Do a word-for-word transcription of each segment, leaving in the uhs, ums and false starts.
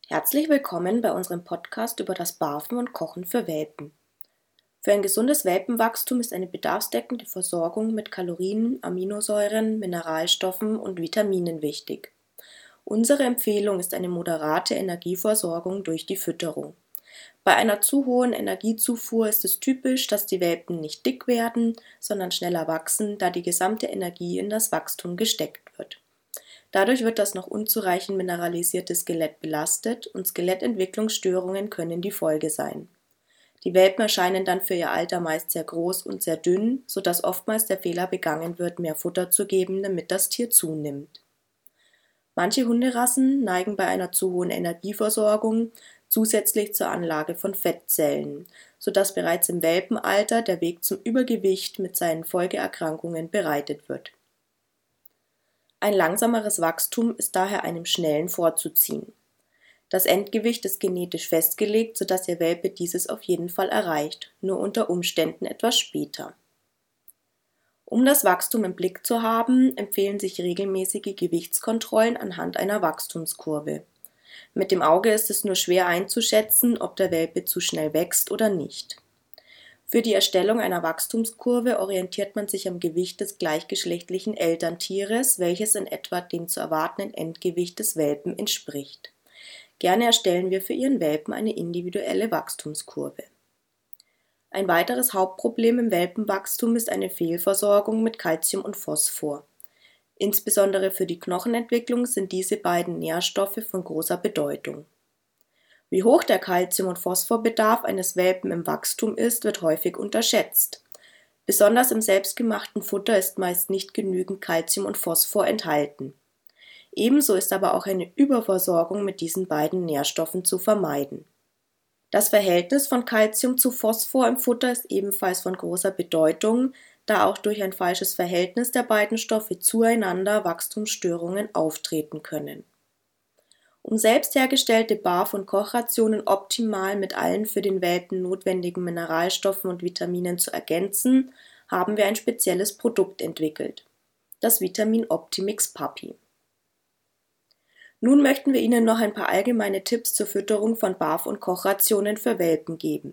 Herzlich willkommen bei unserem Podcast über das Barfen und Kochen für Welpen. Für ein gesundes Welpenwachstum ist eine bedarfsdeckende Versorgung mit Kalorien, Aminosäuren, Mineralstoffen und Vitaminen wichtig. Unsere Empfehlung ist eine moderate Energieversorgung durch die Fütterung. Bei einer zu hohen Energiezufuhr ist es typisch, dass die Welpen nicht dick werden, sondern schneller wachsen, da die gesamte Energie in das Wachstum gesteckt wird. Dadurch wird das noch unzureichend mineralisierte Skelett belastet und Skelettentwicklungsstörungen können die Folge sein. Die Welpen erscheinen dann für ihr Alter meist sehr groß und sehr dünn, sodass oftmals der Fehler begangen wird, mehr Futter zu geben, damit das Tier zunimmt. Manche Hunderassen neigen bei einer zu hohen Energieversorgung zusätzlich zur Anlage von Fettzellen, sodass bereits im Welpenalter der Weg zum Übergewicht mit seinen Folgeerkrankungen bereitet wird. Ein langsameres Wachstum ist daher einem schnellen vorzuziehen. Das Endgewicht ist genetisch festgelegt, sodass Ihr Welpe dieses auf jeden Fall erreicht, nur unter Umständen etwas später. Um das Wachstum im Blick zu haben, empfehlen sich regelmäßige Gewichtskontrollen anhand einer Wachstumskurve. Mit dem Auge ist es nur schwer einzuschätzen, ob der Welpe zu schnell wächst oder nicht. Für die Erstellung einer Wachstumskurve orientiert man sich am Gewicht des gleichgeschlechtlichen Elterntieres, welches in etwa dem zu erwartenden Endgewicht des Welpen entspricht. Gerne erstellen wir für Ihren Welpen eine individuelle Wachstumskurve. Ein weiteres Hauptproblem im Welpenwachstum ist eine Fehlversorgung mit Calcium und Phosphor. Insbesondere für die Knochenentwicklung sind diese beiden Nährstoffe von großer Bedeutung. Wie hoch der Calcium- und Phosphorbedarf eines Welpen im Wachstum ist, wird häufig unterschätzt. Besonders im selbstgemachten Futter ist meist nicht genügend Calcium und Phosphor enthalten. Ebenso ist aber auch eine Überversorgung mit diesen beiden Nährstoffen zu vermeiden. Das Verhältnis von Calcium zu Phosphor im Futter ist ebenfalls von großer Bedeutung, da auch durch ein falsches Verhältnis der beiden Stoffe zueinander Wachstumsstörungen auftreten können. Um selbst hergestellte Barf- und Kochrationen optimal mit allen für den Welpen notwendigen Mineralstoffen und Vitaminen zu ergänzen, haben wir ein spezielles Produkt entwickelt, das Vitamin Optimix Puppy. Nun möchten wir Ihnen noch ein paar allgemeine Tipps zur Fütterung von Barf- und Kochrationen für Welpen geben.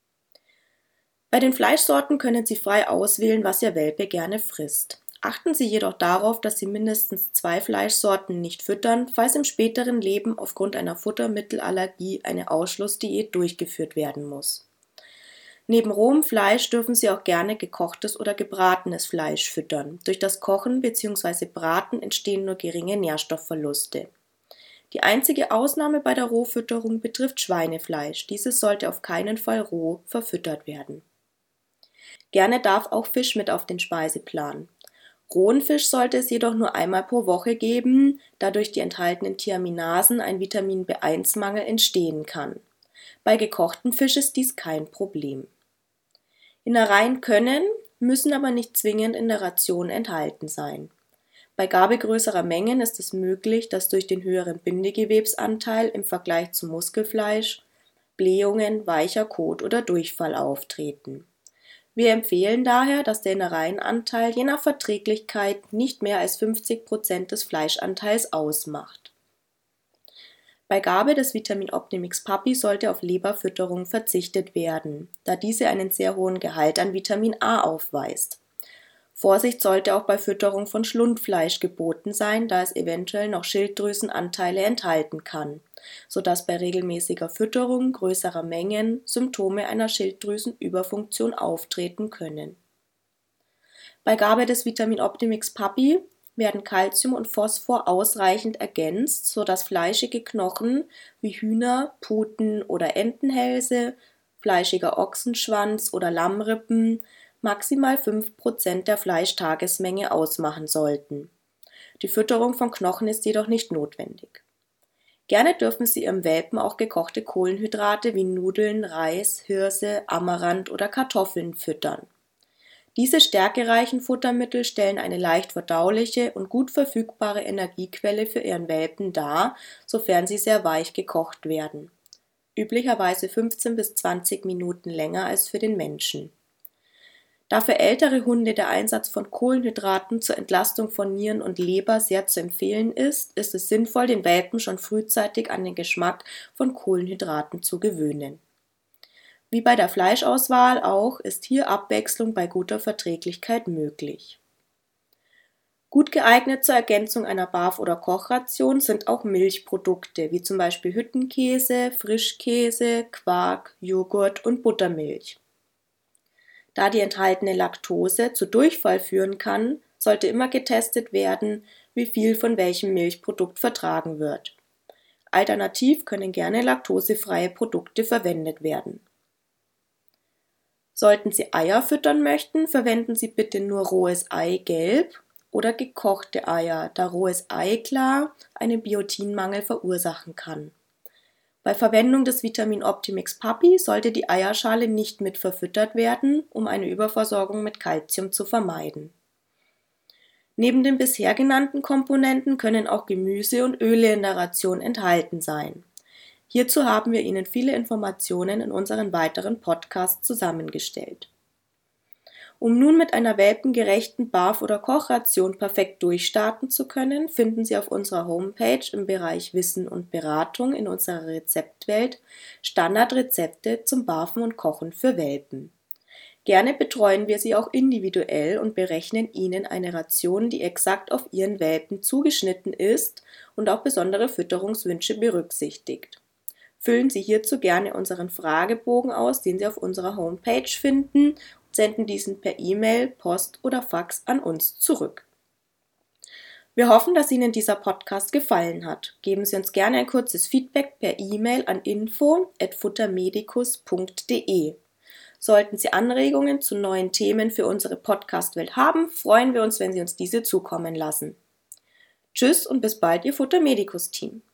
Bei den Fleischsorten können Sie frei auswählen, was Ihr Welpe gerne frisst. Achten Sie jedoch darauf, dass Sie mindestens zwei Fleischsorten nicht füttern, falls im späteren Leben aufgrund einer Futtermittelallergie eine Ausschlussdiät durchgeführt werden muss. Neben rohem Fleisch dürfen Sie auch gerne gekochtes oder gebratenes Fleisch füttern. Durch das Kochen bzw. Braten entstehen nur geringe Nährstoffverluste. Die einzige Ausnahme bei der Rohfütterung betrifft Schweinefleisch. Dieses sollte auf keinen Fall roh verfüttert werden. Gerne darf auch Fisch mit auf den Speiseplan. Rohen Fisch sollte es jedoch nur einmal pro Woche geben, da durch die enthaltenen Thiaminasen ein Vitamin B eins Mangel entstehen kann. Bei gekochtem Fisch ist dies kein Problem. Innereien können, müssen aber nicht zwingend in der Ration enthalten sein. Bei Gabe größerer Mengen ist es möglich, dass durch den höheren Bindegewebsanteil im Vergleich zum Muskelfleisch Blähungen, weicher Kot oder Durchfall auftreten. Wir empfehlen daher, dass der Innereienanteil je nach Verträglichkeit nicht mehr als fünfzig Prozent des Fleischanteils ausmacht. Bei Gabe des Vitamin Optimix Puppy sollte auf Leberfütterung verzichtet werden, da diese einen sehr hohen Gehalt an Vitamin A aufweist. Vorsicht sollte auch bei Fütterung von Schlundfleisch geboten sein, da es eventuell noch Schilddrüsenanteile enthalten kann, sodass bei regelmäßiger Fütterung größerer Mengen Symptome einer Schilddrüsenüberfunktion auftreten können. Bei Gabe des Vitamin Optimix Puppy werden Calcium und Phosphor ausreichend ergänzt, sodass fleischige Knochen wie Hühner, Puten oder Entenhälse, fleischiger Ochsenschwanz oder Lammrippen maximal fünf Prozent der Fleischtagesmenge ausmachen sollten. Die Fütterung von Knochen ist jedoch nicht notwendig. Gerne dürfen Sie Ihrem Welpen auch gekochte Kohlenhydrate wie Nudeln, Reis, Hirse, Amaranth oder Kartoffeln füttern. Diese stärkereichen Futtermittel stellen eine leicht verdauliche und gut verfügbare Energiequelle für Ihren Welpen dar, sofern sie sehr weich gekocht werden. Üblicherweise fünfzehn bis zwanzig Minuten länger als für den Menschen. Da für ältere Hunde der Einsatz von Kohlenhydraten zur Entlastung von Nieren und Leber sehr zu empfehlen ist, ist es sinnvoll, den Welpen schon frühzeitig an den Geschmack von Kohlenhydraten zu gewöhnen. Wie bei der Fleischauswahl auch ist hier Abwechslung bei guter Verträglichkeit möglich. Gut geeignet zur Ergänzung einer Barf- oder Kochration sind auch Milchprodukte, wie zum Beispiel Hüttenkäse, Frischkäse, Quark, Joghurt und Buttermilch. Da die enthaltene Laktose zu Durchfall führen kann, sollte immer getestet werden, wie viel von welchem Milchprodukt vertragen wird. Alternativ können gerne laktosefreie Produkte verwendet werden. Sollten Sie Eier füttern möchten, verwenden Sie bitte nur rohes Eigelb oder gekochte Eier, da rohes Eiklar einen Biotinmangel verursachen kann. Bei Verwendung des Vitamin Optimix Puppy sollte die Eierschale nicht mit verfüttert werden, um eine Überversorgung mit Calcium zu vermeiden. Neben den bisher genannten Komponenten können auch Gemüse und Öle in der Ration enthalten sein. Hierzu haben wir Ihnen viele Informationen in unseren weiteren Podcasts zusammengestellt. Um nun mit einer welpengerechten Barf- oder Kochration perfekt durchstarten zu können, finden Sie auf unserer Homepage im Bereich Wissen und Beratung in unserer Rezeptwelt Standardrezepte zum Barfen und Kochen für Welpen. Gerne betreuen wir Sie auch individuell und berechnen Ihnen eine Ration, die exakt auf Ihren Welpen zugeschnitten ist und auch besondere Fütterungswünsche berücksichtigt. Füllen Sie hierzu gerne unseren Fragebogen aus, den Sie auf unserer Homepage finden, und senden diesen per E-Mail, Post oder Fax an uns zurück. Wir hoffen, dass Ihnen dieser Podcast gefallen hat. Geben Sie uns gerne ein kurzes Feedback per E-Mail an info at futtermedicus punkt de. Sollten Sie Anregungen zu neuen Themen für unsere Podcast-Welt haben, freuen wir uns, wenn Sie uns diese zukommen lassen. Tschüss und bis bald, Ihr Futtermedicus-Team.